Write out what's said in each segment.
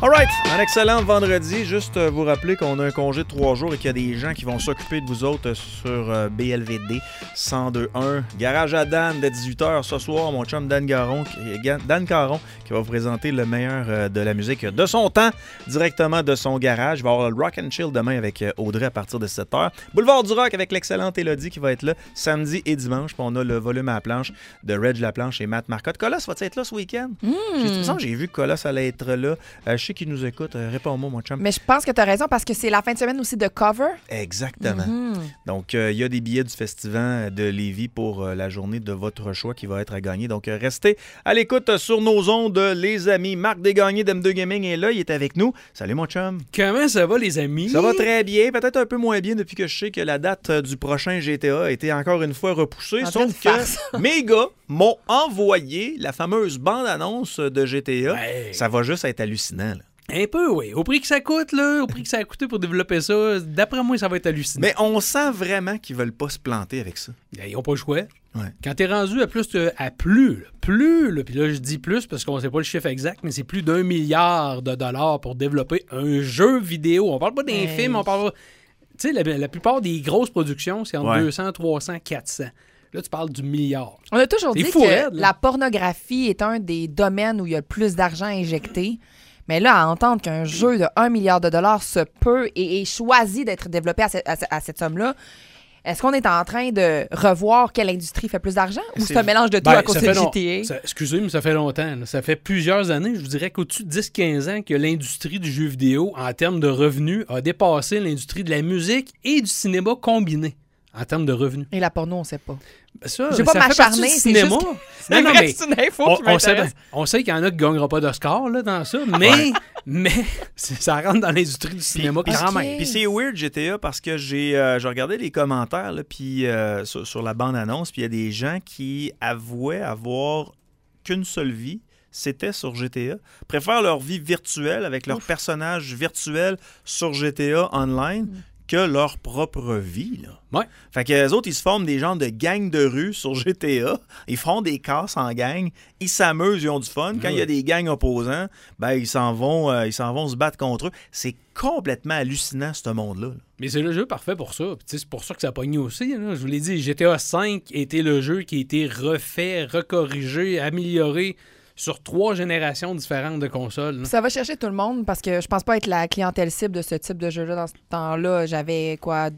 All right, un excellent vendredi. Juste vous rappeler qu'on a un congé de 3 jours et qu'il y a des gens qui vont s'occuper de vous autres sur BLVD 102.1. Garage à Dan dès 18h ce soir. Mon chum Dan Caron qui va vous présenter le meilleur de la musique de son temps directement de son garage. Il va y avoir le Rock and Chill demain avec Audrey à partir de 7h. Boulevard du Rock avec l'excellente Élodie qui va être là samedi et dimanche. Puis on a le volume à la planche de Reg Laplanche et Matt Marcotte. Colosse, va-tu être là ce week-end? J'ai vu que Colosse allait être là. Je sais qu'il nous écoute. Réponds-moi, mon chum. Mais je pense que tu as raison parce que c'est la fin de semaine aussi de Cover. Exactement. Donc, il y a des billets du Festival de Lévis pour la journée de votre choix qui va être à gagner. Donc, restez à l'écoute sur nos ondes, les amis. Marc Desgagnés d'M2 Gaming est là. Il est avec nous. Salut, mon chum. Comment ça va, les amis? Ça va très bien. Peut-être un peu moins bien depuis que je sais que la date du prochain GTA a été encore une fois repoussée. Sauf que mes gars m'ont envoyé la fameuse bande-annonce de GTA. Ouais. Ça va juste être hallucinant, là. Un peu, oui. Au prix que ça coûte, là, au prix que ça a coûté pour développer ça, d'après moi, ça va être hallucinant. Mais on sent vraiment qu'ils veulent pas se planter avec ça. Ils n'ont pas le choix. Ouais. Quand t'es rendu à plus, puis là, je dis plus parce qu'on sait pas le chiffre exact, mais c'est plus d'1 milliard de dollars pour développer un jeu vidéo. On parle pas d'un film, on parle... Tu sais, la plupart des grosses productions, c'est entre 200, 300, 400. Là, tu parles du milliard. On a toujours dit que raide, la pornographie est un des domaines où il y a le plus d'argent injecté. Mais là, à entendre qu'un jeu de 1 milliard de dollars se peut et choisi d'être développé à cette somme-là, est-ce qu'on est en train de revoir quelle industrie fait plus d'argent ou c'est un mélange de tout à cause de GTA? Excusez-moi, mais ça fait longtemps. Là. Ça fait plusieurs années, je vous dirais qu'au-dessus de 10-15 ans, que l'industrie du jeu vidéo, en termes de revenus, a dépassé l'industrie de la musique et du cinéma combiné. En termes de revenus. Et la porno, on ne sait pas. Ça, je vais pas m'acharner, c'est juste que... c'est une info qui m'intéresse. On sait qu'il y en a qui ne gagneront pas d'Oscar là, dans ça, mais ça rentre dans l'industrie du cinéma quand même. Puis c'est weird, GTA, parce que j'ai regardé les commentaires là, puis, sur la bande-annonce, puis il y a des gens qui avouaient avoir qu'une seule vie. C'était sur GTA. Préfèrent leur vie virtuelle avec leurs personnages virtuels sur GTA Online que leur propre vie, là. Ouais. Fait que les autres, ils se forment des genres de gangs de rue sur GTA. Ils font des casses en gang. Ils s'amusent, ils ont du fun. Quand il y a des gangs opposants, ben ils s'en vont se battre contre eux. C'est complètement hallucinant, ce monde-là. Mais c'est le jeu parfait pour ça. Puis, c'est pour ça que ça a pogné aussi. Là. Je vous l'ai dit, GTA V était le jeu qui a été refait, recorrigé, amélioré sur 3 générations différentes de consoles. Là. Ça va chercher tout le monde parce que je pense pas être la clientèle cible de ce type de jeu-là dans ce temps-là. J'avais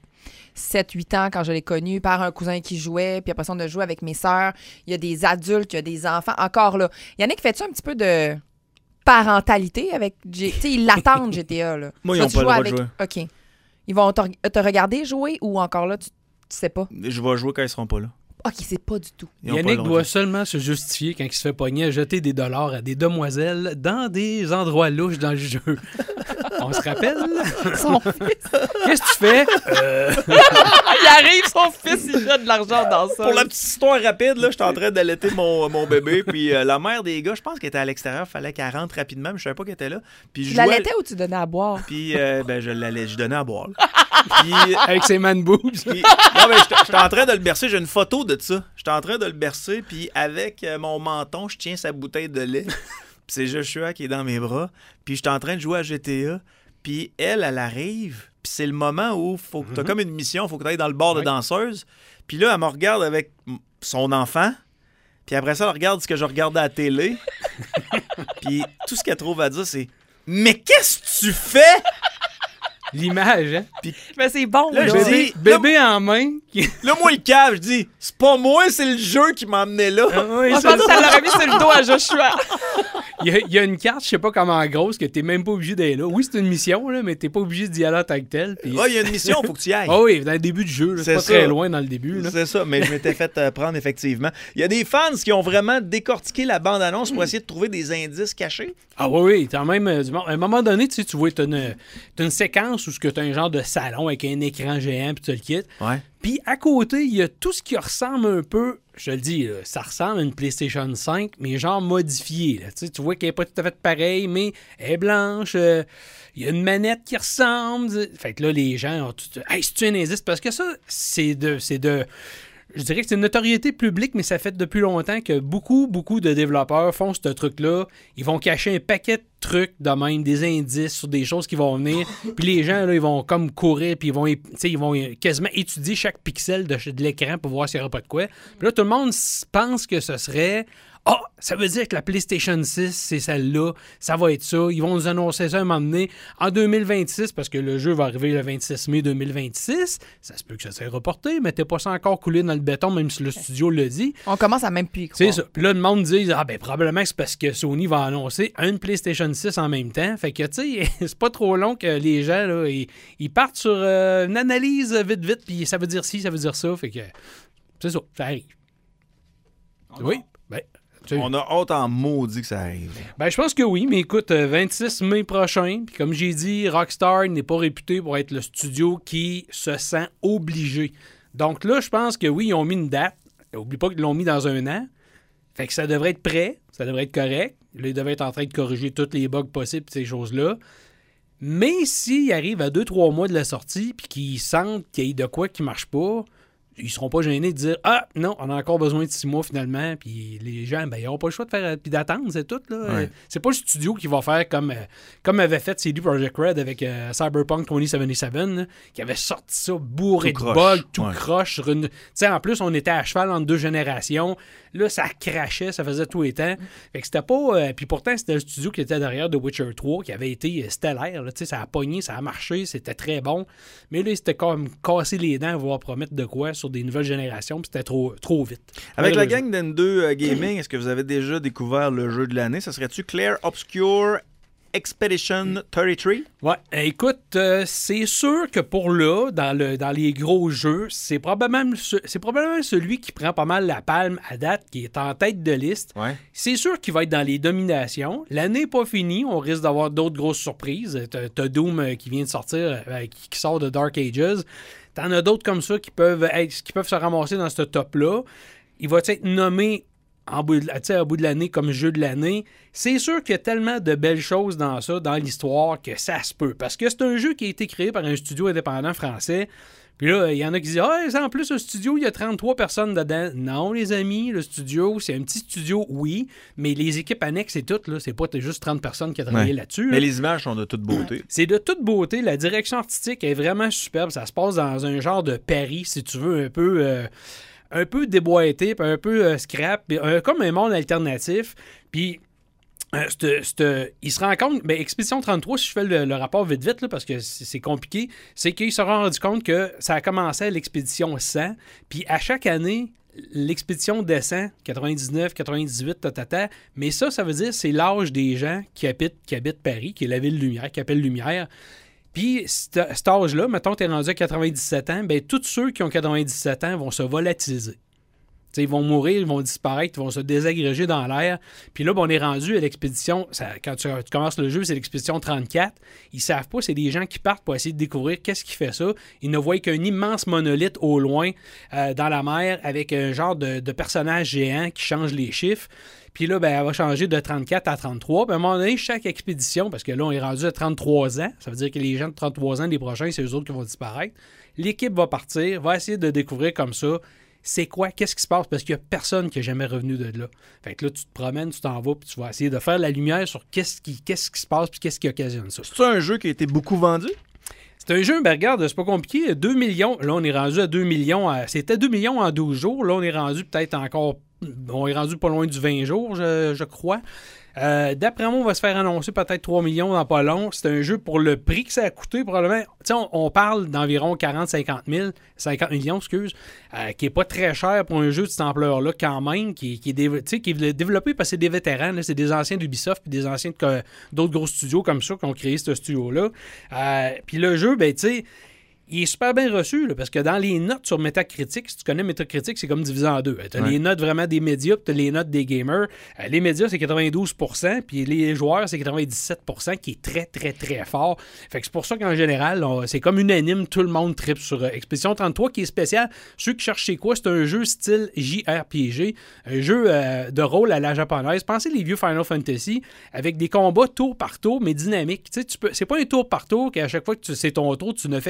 7-8 ans quand je l'ai connu par un cousin qui jouait, puis après ça, on a joué avec mes sœurs. Il y a des adultes, il y a des enfants. Encore là, Yannick, fais-tu un petit peu de parentalité avec... Tu sais, ils l'attendent, GTA, là. Moi, ils n'ont pas le droit de jouer. OK. Ils vont te regarder jouer ou encore là, tu sais pas? Je vais jouer quand ils seront pas là. OK, c'est pas du tout. Yannick doit seulement se justifier quand il se fait pogner à jeter des dollars à des demoiselles dans des endroits louches dans le jeu. On se rappelle? Son fils. Qu'est-ce que tu fais? Il arrive, son fils, il jette de l'argent dans ça. Pour la petite histoire rapide, là, j'étais en train d'allaiter mon bébé, puis la mère des gars, je pense qu'elle était à l'extérieur, il fallait qu'elle rentre rapidement, mais je savais pas qu'elle était là. Puis tu l'allaitais ou tu donnais à boire? Puis je donnais à boire. Puis, avec ses man boobs. Puis, non, mais j'étais en train de le bercer, j'ai une photo de ça. J'étais en train de le bercer, puis avec mon menton, je tiens sa bouteille de lait. Puis c'est Joshua qui est dans mes bras. Puis j'étais en train de jouer à GTA. Puis elle arrive. Puis c'est le moment où faut que t'as comme une mission, faut que tu ailles dans le bar de danseuse. Puis là, elle me regarde avec son enfant. Puis après ça, elle regarde ce que je regardais à la télé. Puis tout ce qu'elle trouve à dire, c'est « Mais qu'est-ce que tu fais? » L'image, hein? Puis, mais c'est bon, là. Je dis, bébé en main. Là, moi, le cave, je dis, c'est pas moi, c'est le jeu qui m'a amené là. Oui, je pense que ça l'aurait mis sur le dos à Joshua. Il y a une carte, je sais pas comment grosse, que t'es même pas obligé d'aller là. Oui, c'est une mission, là, mais t'es pas obligé d'y aller en tant que tel. Puis... il y a une mission, faut que tu y ailles. Oui, dans le début du jeu, là, c'est pas très loin dans le début. Là. C'est ça, mais je m'étais fait prendre, effectivement. Il y a des fans qui ont vraiment décortiqué la bande-annonce pour essayer de trouver des indices cachés. Ah oui, t'as même à un moment donné, tu vois, t'as une séquence où t'as un genre de salon avec un écran géant puis tu le quittes. Ouais. Puis à côté, il y a tout ce qui ressemble un peu, je te le dis, là, ça ressemble à une PlayStation 5, mais genre modifiée. Là. Tu vois qu'elle n'est pas tout à fait pareille, mais elle est blanche. Il y a une manette qui ressemble. Fait que là, les gens ont tout... Hey, c'est-tu un indice? Parce que ça, c'est de je dirais que c'est une notoriété publique, mais ça fait depuis longtemps que beaucoup de développeurs font ce truc-là. Ils vont cacher un paquet de trucs de même, des indices sur des choses qui vont venir. Puis les gens, là, ils vont comme courir, puis ils vont quasiment étudier chaque pixel de l'écran pour voir s'il n'y aura pas de quoi. Puis là, tout le monde pense que ce serait... ça veut dire que la PlayStation 6, c'est celle-là, ça va être ça. Ils vont nous annoncer ça un moment donné en 2026, parce que le jeu va arriver le 26 mai 2026. Ça se peut que ça soit reporté, mais t'es pas ça encore coulé dans le béton, même si le studio le dit. On commence à même plus y croire. C'est ça. Puis là, le monde dit, probablement que c'est parce que Sony va annoncer une PlayStation 6 en même temps. Fait que, tu sais, c'est pas trop long que les gens, là, ils partent sur une analyse vite, puis ça veut dire ci, ça veut dire ça. Fait que, c'est ça arrive. Oui. On a hâte en maudit que ça arrive. Je pense que oui, mais écoute, 26 mai prochain, puis comme j'ai dit, Rockstar n'est pas réputé pour être le studio qui se sent obligé. Donc là, je pense que oui, ils ont mis une date. N'oublie pas qu'ils l'ont mis dans un an. Fait que ça devrait être prêt, ça devrait être correct. Là, ils devraient être en train de corriger tous les bugs possibles et ces choses-là. Mais s'ils arrivent à 2-3 mois de la sortie, puis qu'ils sentent qu'il y a de quoi qui marche pas, ils seront pas gênés de dire « Ah, non, on a encore besoin de 6 mois finalement. » Puis les gens, ils n'auront pas le choix de faire puis d'attendre, c'est tout. Là. Ouais. C'est pas le studio qui va faire comme avait fait CD Projekt Red avec Cyberpunk 2077, là, qui avait sorti ça bourré Tout de croche. bugs, tout croche. Tu sais, en plus, on était à cheval entre 2 générations. Là, ça crachait, ça faisait tout les temps. Fait que c'était pas... puis pourtant, c'était le studio qui était derrière The Witcher 3, qui avait été stellaire. Là, ça a pogné, ça a marché, c'était très bon. Mais là, c'était comme casser les dents, voire promettre de quoi sur des nouvelles générations, puis c'était trop vite. Avec la gang d'N2 Gaming, est-ce que vous avez déjà découvert le jeu de l'année? Ça serait-tu Clair Obscure Expedition 33? Ouais, écoute, c'est sûr que pour là, dans les gros jeux, c'est probablement celui qui prend pas mal la palme à date, qui est en tête de liste. Ouais. C'est sûr qu'il va être dans les dominations. L'année n'est pas finie, on risque d'avoir d'autres grosses surprises. T'as Doom qui vient de sortir, qui sort de Dark Ages. T'en as d'autres comme ça qui peuvent se ramasser dans ce top-là. Il va être nommé au bout de l'année comme jeu de l'année. C'est sûr qu'il y a tellement de belles choses dans ça, dans l'histoire, que ça se peut. Parce que c'est un jeu qui a été créé par un studio indépendant français. Puis là, il y en a qui disent « en plus, le studio, il y a 33 personnes dedans. » Non, les amis, le studio, c'est un petit studio, oui, mais les équipes annexes et tout, là, c'est pas juste 30 personnes qui ont travaillé là-dessus. Mais là. les images sont de toute beauté. C'est de toute beauté. La direction artistique est vraiment superbe. Ça se passe dans un genre de Paris, si tu veux, un peu déboîté, puis un peu scrap, puis, comme un monde alternatif. Puis il se rend compte, Expédition 33, si je fais le rapport vite, là, parce que c'est compliqué, c'est qu'il se rend rendu compte que ça a commencé à l'expédition 100, puis à chaque année, l'expédition descend, 99, 98, mais ça veut dire c'est l'âge des gens qui habitent Paris, qui est la ville Lumière, qui appelle Lumière. Puis, cet âge-là, mettons que tu es rendu à 97 ans, tous ceux qui ont 97 ans vont se volatiliser. T'sais, ils vont mourir, ils vont disparaître, ils vont se désagréger dans l'air. Puis là, on est rendu à l'expédition. Quand tu commences le jeu, c'est l'expédition 34. Ils savent pas, c'est des gens qui partent pour essayer de découvrir qu'est-ce qui fait ça. Ils ne voient qu'un immense monolithe au loin dans la mer avec un genre de personnage géant qui change les chiffres. Puis là, elle va changer de 34 à 33. Puis à un moment donné, chaque expédition, parce que là, on est rendu à 33 ans, ça veut dire que les gens de 33 ans, les prochains, c'est eux autres qui vont disparaître. L'équipe va partir, va essayer de découvrir comme ça c'est quoi, qu'est-ce qui se passe, parce qu'il n'y a personne qui n'est jamais revenu de là. Fait que là, tu te promènes, tu t'en vas, puis tu vas essayer de faire la lumière sur qu'est-ce qui se passe, puis qu'est-ce qui occasionne ça. C'est un jeu qui a été beaucoup vendu? C'est un jeu, regarde, c'est pas compliqué, 2 millions. Là, on est rendu à 2 millions. C'était 2 millions en 12 jours. Là, on est rendu peut-être encore... On est rendu pas loin du 20 jours, je crois. D'après moi, on va se faire annoncer peut-être 3 millions dans pas long. C'est un jeu pour le prix que ça a coûté, probablement. Tu sais, on parle d'environ 50 millions, qui est pas très cher pour un jeu de cette ampleur-là quand même, qui est développé parce que c'est des vétérans, là, c'est des anciens d'Ubisoft puis des anciens d'autres gros studios comme ça qui ont créé ce studio-là. Puis le jeu, tu sais, il est super bien reçu, là, parce que dans les notes sur Metacritic, si tu connais Metacritic, c'est comme divisé en deux. Tu as les notes vraiment des médias, puis tu as les notes des gamers. Les médias, c'est 92%, puis les joueurs, c'est 97%, qui est très, très, très fort. Fait que c'est pour ça qu'en général, c'est comme unanime, tout le monde tripe sur Expédition 33, qui est spécial. Ceux qui cherchent c'est quoi, c'est un jeu style JRPG, un jeu de rôle à la japonaise. Pensez les vieux Final Fantasy, avec des combats tour par tour, mais dynamiques. Tu sais, c'est pas un tour par tour qu'à chaque fois que c'est ton tour, tu ne fais que frapper.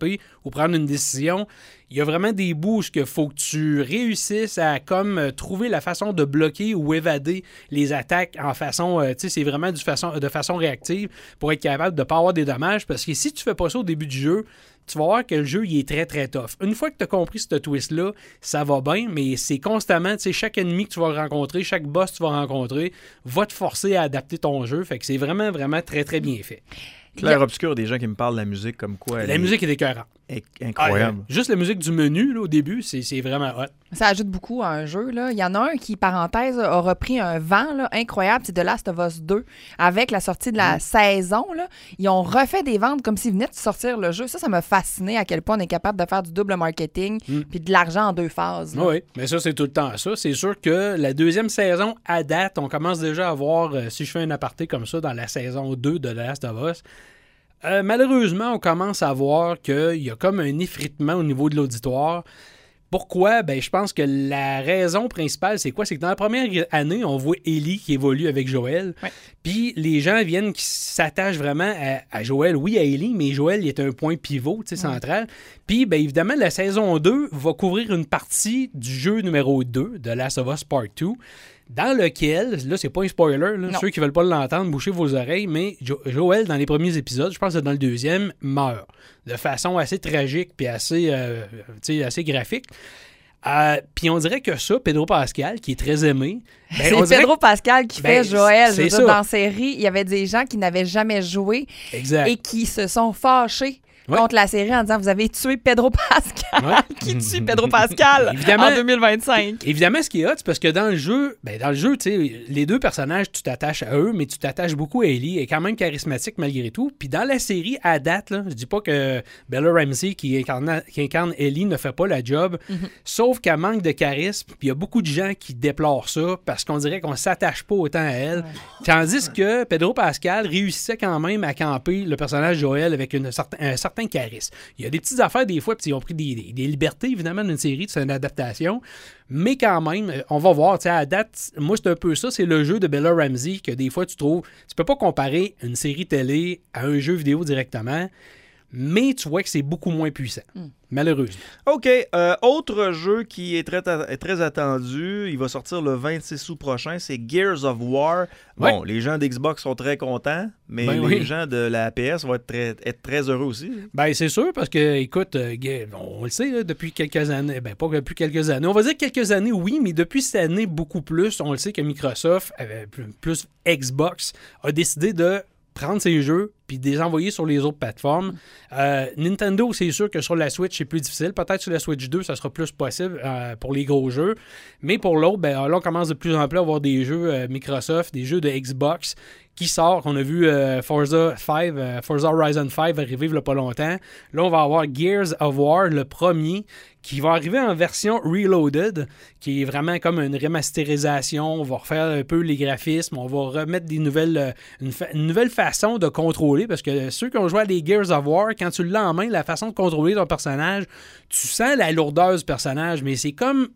échapper ou prendre une décision. Il y a vraiment des bouts où il faut que tu réussisses à comme trouver la façon de bloquer ou évader les attaques en façon, c'est vraiment de façon réactive pour être capable de ne pas avoir des dommages. Parce que si tu fais pas ça au début du jeu, tu vas voir que le jeu il est très très tough. Une fois que tu as compris ce twist-là, ça va bien, mais c'est constamment, chaque ennemi que tu vas rencontrer, chaque boss que tu vas rencontrer, va te forcer à adapter ton jeu. Fait que c'est vraiment, vraiment très très bien fait. Clair-obscur, des gens qui me parlent de la musique comme quoi. La musique est écœurante. Incroyable. Juste la musique du menu là, au début, c'est vraiment hot. Ça ajoute beaucoup à un jeu. Là. Il y en a un qui, parenthèse, a repris un vent là, incroyable. C'est The Last of Us 2. Avec la sortie de la saison, là, ils ont refait des ventes comme s'ils venaient de sortir le jeu. Ça m'a fasciné à quel point on est capable de faire du double marketing puis de l'argent en 2 phases. Là. Oui, mais ça, c'est tout le temps ça. C'est sûr que la deuxième saison, à date, on commence déjà à voir, si je fais un aparté comme ça, dans la saison 2 de The Last of Us, malheureusement, on commence à voir qu'il y a comme un effritement au niveau de l'auditoire. Pourquoi? Ben, je pense que la raison principale, c'est quoi? C'est que dans la première année, on voit Ellie qui évolue avec Joël. Ouais. Puis les gens viennent qui s'attachent vraiment à Joël. Oui, à Ellie, mais Joël il est un point pivot central. Puis, ben, évidemment, la saison 2 va couvrir une partie du jeu numéro 2 de Last of Us Part 2. Dans lequel, là, c'est pas un spoiler, là, ceux qui veulent pas l'entendre, bouchez vos oreilles, mais Joël, dans les premiers épisodes, je pense que dans le deuxième, meurt de façon assez tragique puis assez graphique. Puis on dirait que ça, Pedro Pascal, qui est très aimé... Ben, c'est Pedro Pascal qui fait Joël. Dans la série, il y avait des gens qui n'avaient jamais joué et qui se sont fâchés contre la série en disant « Vous avez tué Pedro Pascal. » Qui tue Pedro Pascal en 2025? Évidemment, ce qui est hot, c'est parce que dans le jeu, les deux personnages, tu t'attaches à eux, mais tu t'attaches beaucoup à Ellie. Elle est quand même charismatique malgré tout. Puis dans la série, à date, là, je dis pas que Bella Ramsey, qui incarne Ellie, ne fait pas la job, sauf qu'elle manque de charisme. Puis il y a beaucoup de gens qui déplorent ça parce qu'on dirait qu'on s'attache pas autant à elle. Tandis que Pedro Pascal réussissait quand même à camper le personnage Joël avec un certain charisme. Il y a des petites affaires des fois, puis ils ont pris des libertés, évidemment, d'une série, c'est une adaptation, mais quand même, on va voir, à date, moi, c'est un peu ça, c'est le jeu de Bella Ramsey que des fois, tu trouves, tu peux pas comparer une série télé à un jeu vidéo directement, mais tu vois que c'est beaucoup moins puissant, malheureusement. OK. Autre jeu qui est très attendu, il va sortir le 26 août prochain, c'est Gears of War. Bon, les gens d'Xbox sont très contents, mais les gens de la PS vont être très heureux aussi. Ben c'est sûr, parce que, écoute, on le sait, là, depuis quelques années, pas depuis quelques années, on va dire quelques années, oui, mais depuis cette année, beaucoup plus, on le sait que Microsoft, plus Xbox, a décidé de prendre ses jeux puis de les envoyer sur les autres plateformes. Nintendo, c'est sûr que sur la Switch, c'est plus difficile. Peut-être sur la Switch 2, ça sera plus possible pour les gros jeux. Mais pour l'autre, là, on commence de plus en plus à avoir des jeux Microsoft, des jeux de Xbox qui sortent. On a vu Forza Horizon 5 arriver il n'y a pas longtemps. Là, on va avoir Gears of War, le premier, qui va arriver en version Reloaded, qui est vraiment comme une remasterisation. On va refaire un peu les graphismes, on va remettre des nouvelles, une nouvelle façon de contrôler, parce que ceux qui ont joué à des Gears of War, quand tu l'as en main, la façon de contrôler ton personnage, tu sens la lourdeur du personnage, mais c'est comme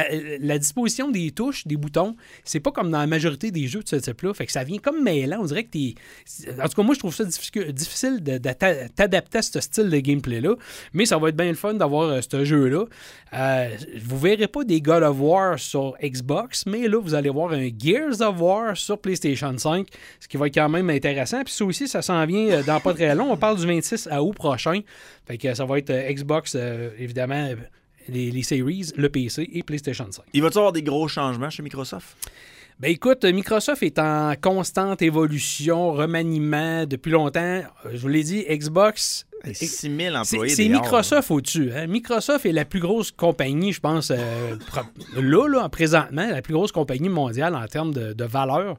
la disposition des touches, des boutons, c'est pas comme dans la majorité des jeux de ce type-là, fait que ça vient comme mêlant, on dirait que en tout cas, moi, je trouve ça difficile de t'adapter à ce style de gameplay-là, mais ça va être bien le fun d'avoir ce jeu-là. Vous verrez pas des God of War sur Xbox, mais là, vous allez voir un Gears of War sur PlayStation 5, ce qui va être quand même intéressant. Puis ça aussi, ça s'en vient dans pas très long. On parle du 26 août prochain. Fait que ça va être Xbox, évidemment, les Series, le PC et PlayStation 5. Il va-t-il y avoir des gros changements chez Microsoft? Ben écoute, Microsoft est en constante évolution, remaniement depuis longtemps. Je vous l'ai dit, Xbox... 6 000 employés. C'est Microsoft au-dessus. Hein? Microsoft est la plus grosse compagnie, je pense, présentement, la plus grosse compagnie mondiale en termes de valeur.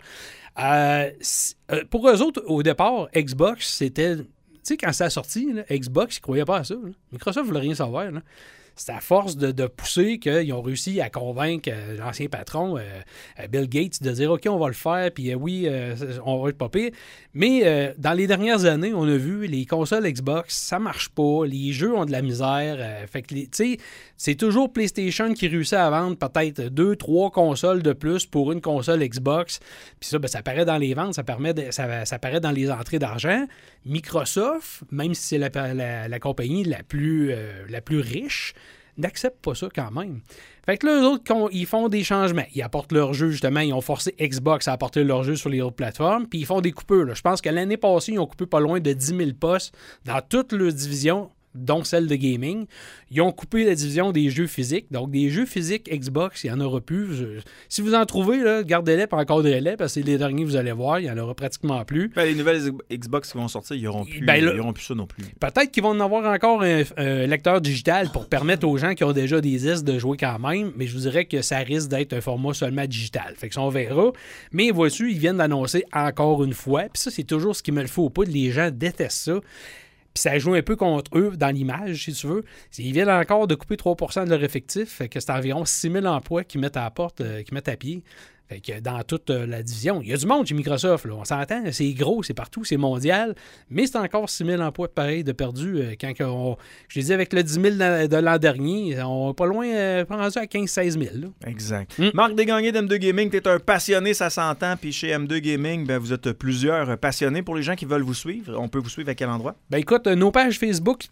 Pour eux autres, au départ, Xbox, c'était... Tu sais, quand ça a sorti, là, Xbox, ils ne croyaient pas à ça. Là. Microsoft ne voulait rien savoir. Là. c'est à force de pousser qu'ils ont réussi à convaincre l'ancien patron, Bill Gates, de dire « OK, on va le faire, puis oui, on va être pas pire. » Mais dans les dernières années, on a vu les consoles Xbox, ça marche pas, les jeux ont de la misère. Fait que, tu sais, c'est toujours PlayStation qui réussit à vendre peut-être 2-3 consoles de plus pour une console Xbox. Puis ça, ben, ça paraît dans les ventes, ça paraît dans les entrées d'argent. Microsoft, même si c'est la compagnie la plus riche, n'accepte pas ça quand même. Fait que là, eux autres, ils font des changements. Ils apportent leurs jeux, justement. Ils ont forcé Xbox à apporter leurs jeux sur les autres plateformes. Puis ils font des coupures. Là. Je pense que l'année passée, ils ont coupé pas loin de 10 000 postes dans toutes leurs divisions, dont celle de gaming. Ils ont coupé la division des jeux physiques. Donc, des jeux physiques Xbox, il n'y en aura plus. Si vous en trouvez, là, gardez-les et encadrez-les, parce que les derniers, vous allez voir, il n'y en aura pratiquement plus. Ben, les nouvelles Xbox qui vont sortir, ils n'auront plus, plus ça non plus. Peut-être qu'ils vont en avoir encore un lecteur digital pour permettre aux gens qui ont déjà des disques de jouer quand même, mais je vous dirais que ça risque d'être un format seulement digital. Fait que ça, on verra. Mais voici, ils viennent d'annoncer encore une fois, puis ça, c'est toujours ce qui me le faut pas. Les gens détestent ça. Puis ça joue un peu contre eux dans l'image, si tu veux. Ils viennent encore de couper 3% de leur effectif, fait que c'est environ 6 000 emplois qu'ils mettent à la porte, qu'ils mettent à pied. Fait que dans toute la division, il y a du monde chez Microsoft, là, on s'entend, c'est gros, c'est partout, c'est mondial, mais c'est encore 6 000 emplois pareil de perdus. Je l'ai dit, avec le 10 000 de l'an dernier, on n'est pas loin, rendu à 15-16 000. Là. Exact. Marc Desgagnés d'M2 Gaming, tu es un passionné, ça s'entend, puis chez M2 Gaming, ben, vous êtes plusieurs passionnés. Pour les gens qui veulent vous suivre, on peut vous suivre à quel endroit? Ben écoute, nos pages Facebook,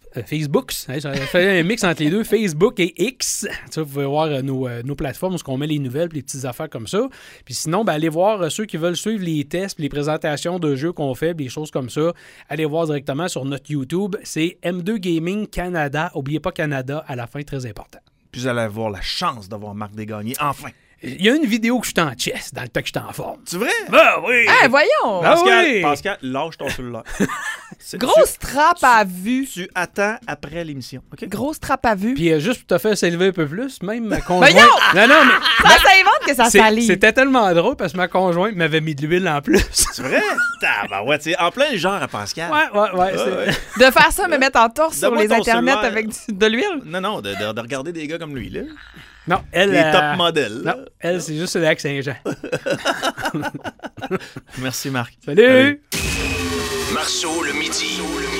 ça fait un mix entre les deux, Facebook et X. Tu vous pouvez voir nos plateformes où on met les nouvelles et les petites affaires comme ça. Puis sinon, ben, allez voir ceux qui veulent suivre les tests, les présentations de jeux qu'on fait, des choses comme ça. Allez voir directement sur notre YouTube. C'est M2 Gaming Canada. N'oubliez pas Canada à la fin, très important. Puis vous allez avoir la chance d'avoir Marc Desgagnés, enfin. Il y a une vidéo que je suis en chess dans le temps que je suis en forme. C'est vrai? Ben oui! Ah, voyons! Pascal, lâche ton cellulaire. Grosse trappe à vue. Tu attends après l'émission. Okay? Grosse trappe à vue. Puis juste pour te faire s'élever un peu plus, même ma conjointe... Voyons! Non, mais... Ça s'invente que ça salit. C'était tellement drôle parce que ma conjointe m'avait mis de l'huile en plus. C'est vrai? Ouais, tu sais, en plein genre à Pascal. Ouais. De faire ça, me mettre en torse sur les internets avec de l'huile? Non, de regarder des gars comme lui, là. Non, elle... Les top modèles. Non, elle, c'est juste le lac Saint-Jean. Merci, Marc. Salut! Marceau, le midi.